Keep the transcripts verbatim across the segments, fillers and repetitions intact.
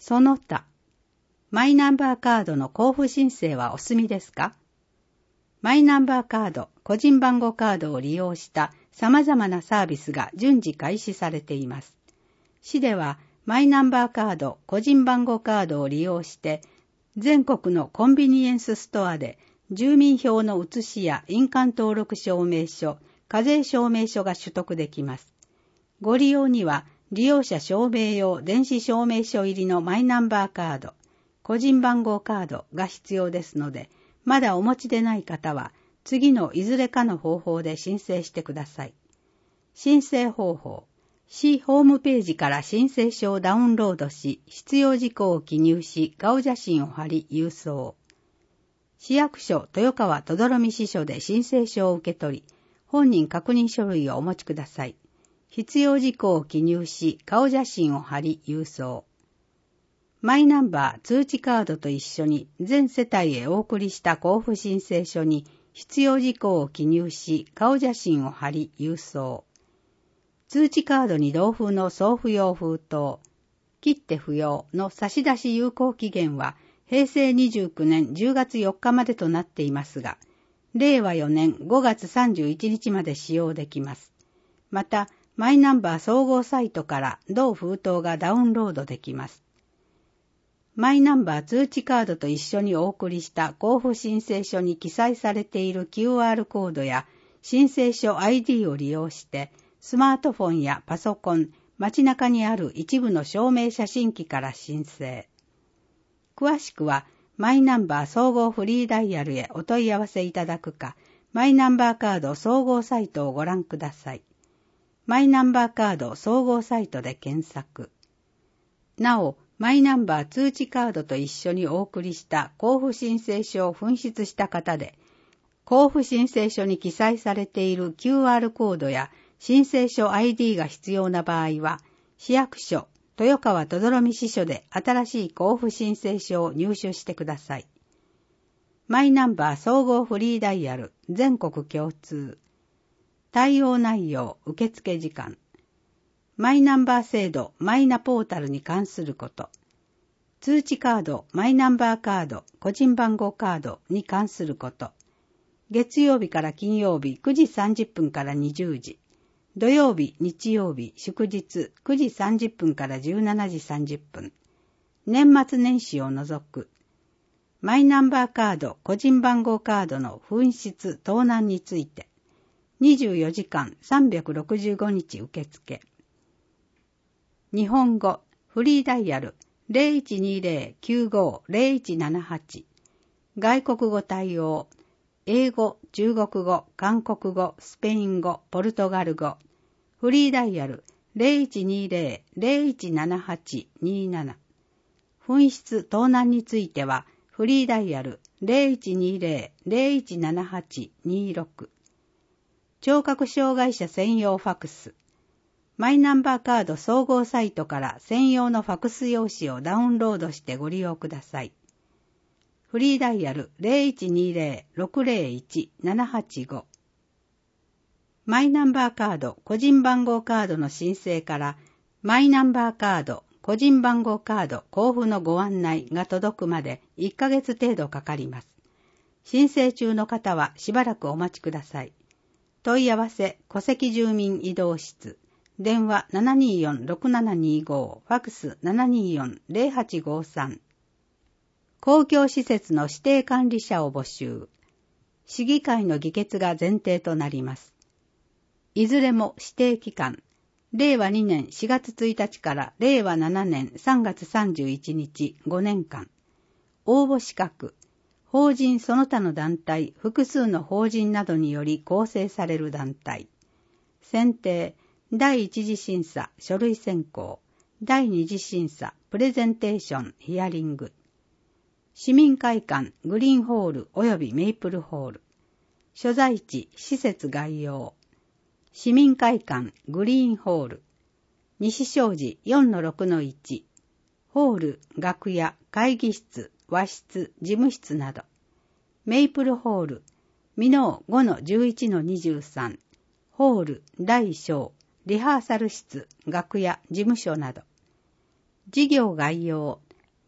その他、マイナンバーカードの交付申請はお済みですか？マイナンバーカード、個人番号カードを利用した様々なサービスが順次開始されています。市では、マイナンバーカード、個人番号カードを利用して、全国のコンビニエンスストアで住民票の写しや印鑑登録証明書、課税証明書が取得できます。ご利用には、利用者証明用電子証明書入りのマイナンバーカード、個人番号カードが必要ですので、まだお持ちでない方は、次のいずれかの方法で申請してください。申請方法。市ホームページから申請書をダウンロードし、必要事項を記入し、顔写真を貼り、郵送。市役所豊川等々力支所で申請書を受け取り、本人確認書類をお持ちください。必要事項を記入し、顔写真を貼り、郵送。マイナンバー通知カードと一緒に全世帯へお送りした交付申請書に必要事項を記入し、顔写真を貼り、郵送。通知カードに同封の送付用封筒、切って不要の差出有効期限はへいせいにじゅうきゅうねんじゅうがつよっかまでとなっていますが、れいわよねんごがつさんじゅういちにちまで使用できます。また、マイナンバー総合サイトから同封筒がダウンロードできます。マイナンバー通知カードと一緒にお送りした交付申請書に記載されている キューアール コードや申請書 アイディー を利用して、スマートフォンやパソコン、街中にある一部の証明写真機から申請。詳しくは、マイナンバー総合フリーダイヤルへお問い合わせいただくか、マイナンバーカード総合サイトをご覧ください。マイナンバーカード総合サイトで検索。なお、マイナンバー通知カードと一緒にお送りした交付申請書を紛失した方で、交付申請書に記載されている キューアール コードや申請書 アイディー が必要な場合は、市役所、豊川等々力支所で新しい交付申請書を入手してください。マイナンバー総合フリーダイヤル全国共通。対応内容受付時間。マイナンバー制度マイナポータルに関すること。通知カードマイナンバーカード個人番号カードに関すること。月曜日から金曜日くじさんじゅっぷんからにじゅうじ。土曜日、日曜日、祝日くじさんじゅっぷんからじゅうしちじさんじゅっぷん。年末年始を除く。マイナンバーカード個人番号カードの紛失盗難について。にじゅうよじかんさんびゃくろくじゅうごにち受付。日本語、フリーダイヤル ゼロいちにゼロ きゅうご ゼロいちななはち。外国語対応、英語、中国語、韓国語、スペイン語、ポルトガル語。フリーダイヤル ゼロいちにゼロ ゼロいちななはち になな。紛失盗難については、フリーダイヤル ゼロいちにゼロ ゼロいちななはち にろく。聴覚障害者専用ファクス。マイナンバーカード総合サイトから専用のファクス用紙をダウンロードしてご利用ください。フリーダイヤル ゼロいちにゼロ ろくゼロいち ななはちご。マイナンバーカード個人番号カードの申請からマイナンバーカード個人番号カード交付のご案内が届くまでいっかげつ程度かかります。申請中の方はしばらくお待ちください。問い合わせ戸籍住民移動室。電話 ななにーよん ろくななにーご、ファクス ななにーよん ゼロはちごさん。公共施設の指定管理者を募集。市議会の議決が前提となります。いずれも指定期間、れいわにねんしがつついたちかられいわななねんさんがつさんじゅういちにちごねんかん。応募資格、法人その他の団体、複数の法人などにより構成される団体。選定、第一次審査、書類選考。第二次審査、プレゼンテーション、ヒアリング。市民会館、グリーンホール及びメイプルホール。所在地、施設概要。市民会館、グリーンホール。西小路 よんのろくのいち。ホール、楽屋、会議室、和室、事務室など。メイプルホール、ミノー ごのじゅういちのにじゅうさん。ホール、大小、リハーサル室、楽屋、事務所など。事業概要、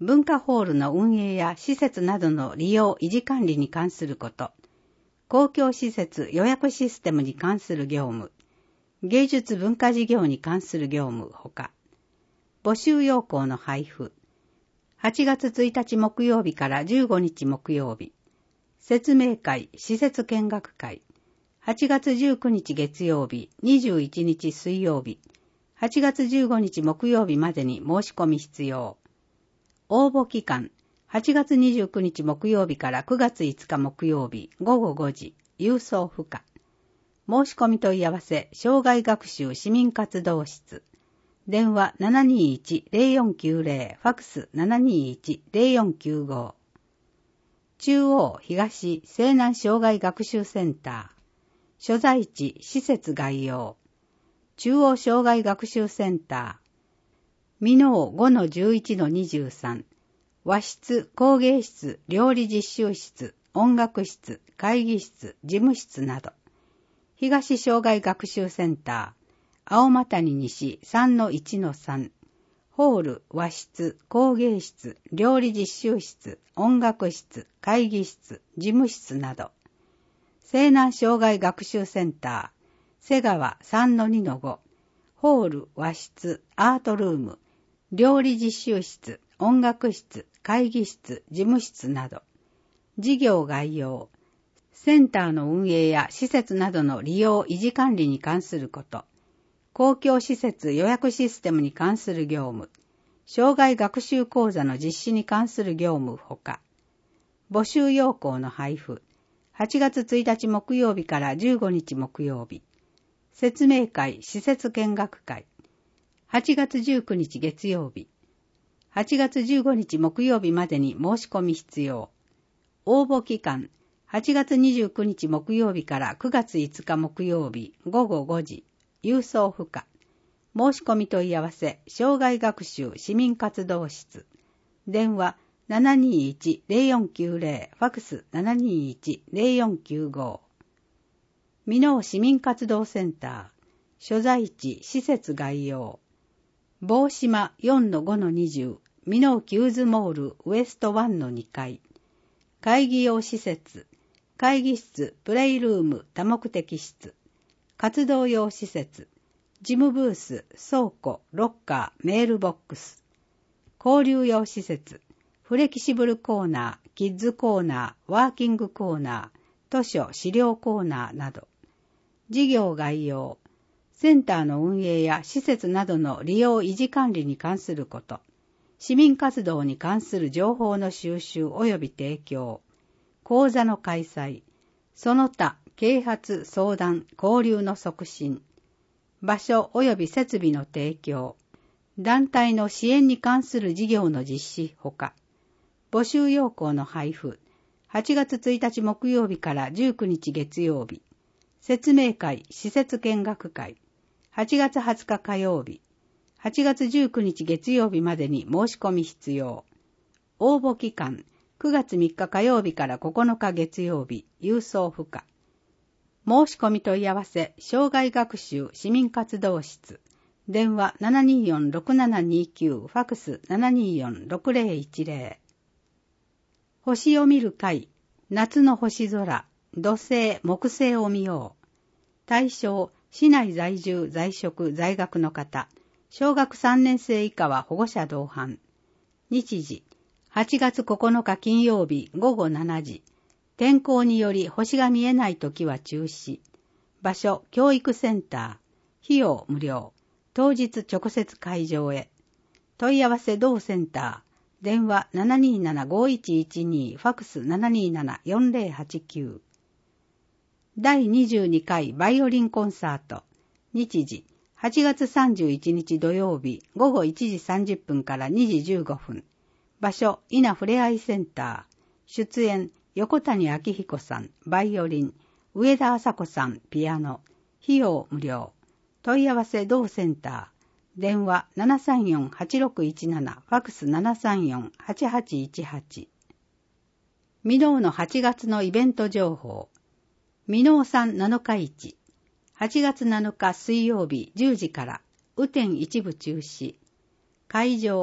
文化ホールの運営や施設などの利用維持管理に関すること、公共施設予約システムに関する業務、芸術文化事業に関する業務ほか、募集要項の配布、はちがつついたち木曜日からじゅうごにち木曜日、説明会、施設見学会、はちがつじゅうくにち月曜日、にじゅういちにち水曜日、はちがつじゅうごにち木曜日までに申し込み必要。応募期間、はちがつにじゅうくにち木曜日からくがついつか木曜日ごごごじ、郵送不可。申し込み問い合わせ、障害学習市民活動室。電話 ななにいち ゼロよんきゅうゼロ、ファクス ななにいち ゼロよんきゅうご。中央東西南障害学習センター。所在地施設概要。中央障害学習センター。箕面 ごのじゅういちのにじゅうさん。和室、工芸室、料理実習室、音楽室、会議室、事務室など。東障害学習センター。青俣谷西 さんのいちのさん。ホール、和室、工芸室、料理実習室、音楽室、会議室、事務室など。西南障害学習センター、瀬川 さんのにのご。ホール、和室、アートルーム、料理実習室、音楽室、会議室、事務室など。事業概要。センターの運営や施設などの利用維持管理に関すること。公共施設予約システムに関する業務。障害学習講座の実施に関する業務ほか。募集要項の配布。はちがつついたち木曜日からじゅうごにち木曜日。説明会、施設見学会。はちがつじゅうくにち月曜日。はちがつじゅうごにち木曜日までに申し込み必要。応募期間、はちがつにじゅうくにち木曜日からくがついつか木曜日ごごごじ、郵送不可。申し込み問い合わせ、障害学習市民活動室。電話 ななにいち ゼロよんきゅうゼロ、ファクス ななにいち ゼロよんきゅうご。箕面市民活動センター。所在地、施設概要。坊島 よんのごのにじゅう、箕面キューズモールウエストいちのにかい。会議用施設。会議室、プレイルーム、多目的室。活動用施設。事務ブース、倉庫、ロッカー、メールボックス。交流用施設。フレキシブルコーナー、キッズコーナー、ワーキングコーナー、図書、資料コーナーなど。事業概要。センターの運営や施設などの利用維持管理に関すること。市民活動に関する情報の収集及び提供。講座の開催。その他、啓発、相談、交流の促進。場所及び設備の提供。団体の支援に関する事業の実施ほか。募集要項の配布。はちがつついたち木曜日からじゅうくにち月曜日。説明会、施設見学会。はちがつはつか火曜日。はちがつじゅうくにち月曜日までに申し込み必要。応募期間、くがつみっか火曜日からここのか月曜日、郵送不可。申し込み問い合わせ、障害学習市民活動室。電話 ななにーよん ろくななにきゅう、ファクス ななにーよん ろくゼロいちゼロ。星を見る会、夏の星空、土星、木星を見よう。対象、市内在住、在職、在学の方。小学さんねんせい以下は保護者同伴。日時、はちがつここのか金曜日ごごしちじ。天候により星が見えないときは中止。場所、教育センター。費用無料。当日直接会場へ。問い合わせ同センター。電話 ななにーなな ごいちいちに、ファクス ななにーなな よんゼロはちきゅう。だいにじゅうにかいバイオリンコンサート。日時、はちがつさんじゅういちにち土曜日ごごいちじさんじゅっぷんからにじじゅうごふん。場所、稲ふれあいセンター。出演、横谷明彦さん、バイオリン。上田麻子さん、ピアノ。費用無料。問い合わせ同センター。電話 ななさんよん はちろくいちなな、ファクス ななさんよん はちはちいちはち。箕面のはちがつのイベント情報。箕面さんなのか市。はちがつなのか水曜日じゅうじから、雨天一部中止。会場、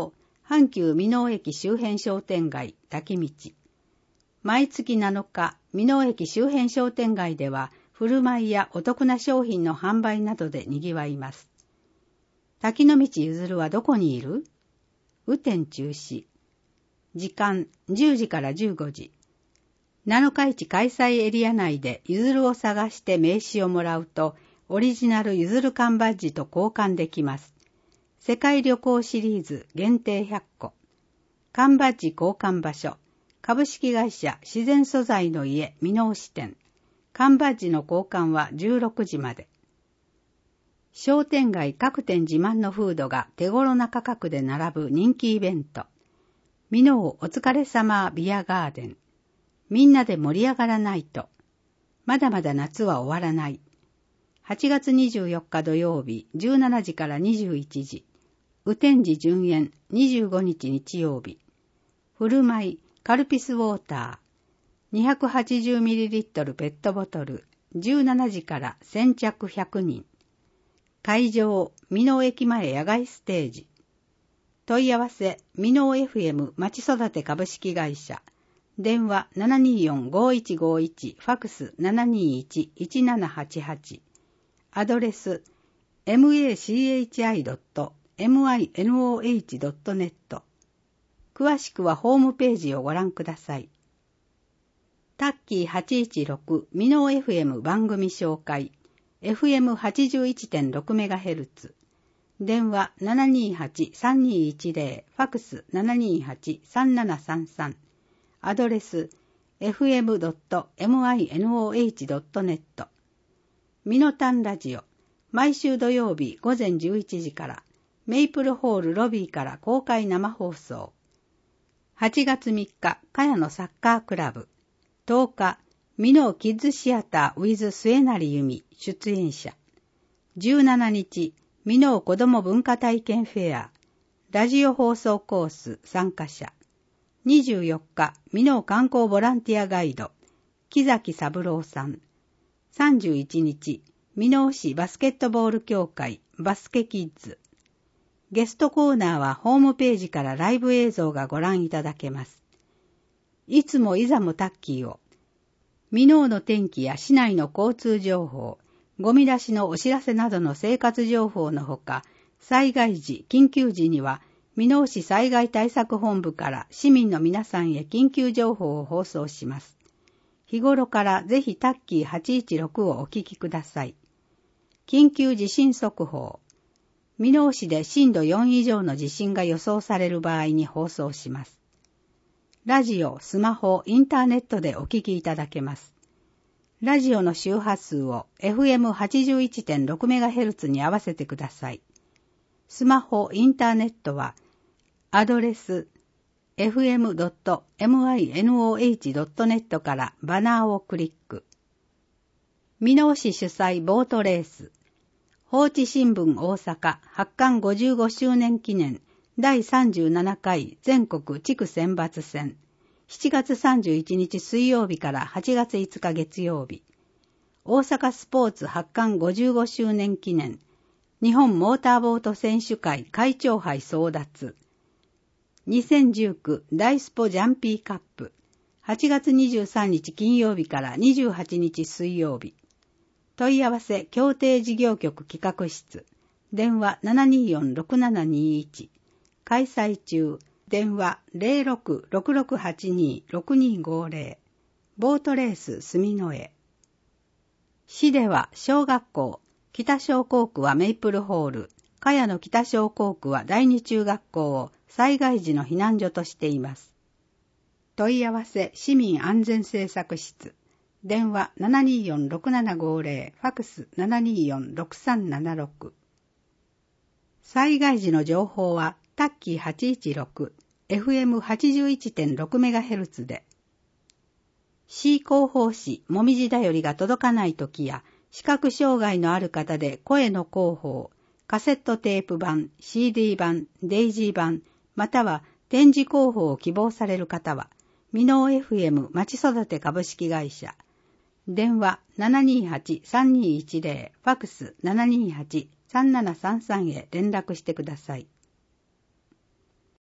阪急箕面駅周辺商店街滝道。毎月なのか、箕面駅周辺商店街では、振る舞いやお得な商品の販売などで賑わいます。滝の道ゆずるはどこにいる？雨天中止。時間じゅうじからじゅうごじ。なのか市開催エリア内でゆずるを探して名刺をもらうと、オリジナルゆずる缶バッジと交換できます。世界旅行シリーズ限定ひゃっこ。缶バッジ交換場所。株式会社自然素材の家箕面支店。缶バッジの交換はじゅうろくじまで。商店街各店自慢のフードが手頃な価格で並ぶ人気イベント。箕面お疲れ様ビアガーデン。みんなで盛り上がらないと。まだまだ夏は終わらない。はちがつにじゅうよっか土曜日じゅうしちじからにじゅういちじ。雨天時順延にじゅうごにち日曜日。振る舞いカルピスウォーター。にひゃくはちじゅうミリリットル ペットボトル。じゅうしちじから先着ひゃくにん。会場箕面駅前野外ステージ。問い合わせ箕面 エフエム まちそだて株式会社。電話 ななにーよん ごいちごいち、ファクス ななにーいち いちななはちはち。アドレス エムエーシーエイチアイドットエムアイエヌオーエイチドットネット。詳しくはホームページをご覧ください。タッキーはちいちろく箕面 エフエム 番組紹介 エフエムはちじゅういってんろくメガヘルツ。電話 ななにーはち さんにーいちゼロ、ファクス ななにーはち さんななさんさん。アドレス エフエムドットエムアイエヌオーエイチドットネット。ミノタンラジオ、毎週土曜日午前じゅういちじから、メイプルホールロビーから公開生放送。はちがつみっか、茅野サッカークラブ。とおか、箕面キッズシアター with 末成由美出演者。じゅうしちにち、箕面子ども文化体験フェア。ラジオ放送コース参加者。にじゅうよっか、箕面観光ボランティアガイド。木崎三郎さん。さんじゅういちにち、箕面市バスケットボール協会バスケキッズ。ゲストコーナーはホームページからライブ映像がご覧いただけます。いつもいざもタッキーを。箕面の天気や市内の交通情報、ゴミ出しのお知らせなどの生活情報のほか、災害時、緊急時には、箕面市災害対策本部から市民の皆さんへ緊急情報を放送します。日頃からぜひタッキーはちいちろくをお聞きください。緊急地震速報。箕面市で震度よん以上の地震が予想される場合に放送します。ラジオ、スマホ、インターネットでお聞きいただけます。ラジオの周波数を エフエムはちじゅういってんろくメガヘルツ に合わせてください。スマホ、インターネットはアドレス エフエムドットエムアイエヌオーエイチドットネット からバナーをクリック。箕面市主催ボートレース。放置新聞大阪発刊ごじゅうごしゅうねん記念だいさんじゅうななかい全国地区選抜戦。しちがつさんじゅういちにち水曜日からはちがついつか月曜日。大阪スポーツ発刊ごじゅうごしゅうねん記念。日本モーターボート選手会会長杯争奪。にせんじゅうきゅう大スポジャンピーカップ。はちがつにじゅうさんにち金曜日からにじゅうはちにち水曜日。問い合わせ協定事業局企画室。電話 ななにーよん ろくななにいち。開催中。電話 ゼロろく ろくろくはちに ろくにごゼロ。ボートレース住之江。市では小学校、北小校区はメイプルホール、茅野北小校区は第二中学校を災害時の避難所としています。問い合わせ市民安全政策室。電話 ななにーよん ろくななごゼロ、ファクス ななにーよん ろくさんななろく。災害時の情報はタッキーはちいちろく、エフエムはちじゅういってんろくメガヘルツ で。市広報誌もみじだよりが届かないときや、視覚障害のある方で声の広報、カセットテープ版、シーディー 版、デイジー版、または展示広報を希望される方は、箕面 エフエム まちそだて株式会社。電話 ななにーはち さんにーいちゼロ、ファクス ななにーはち さんななさんさん へ連絡してください。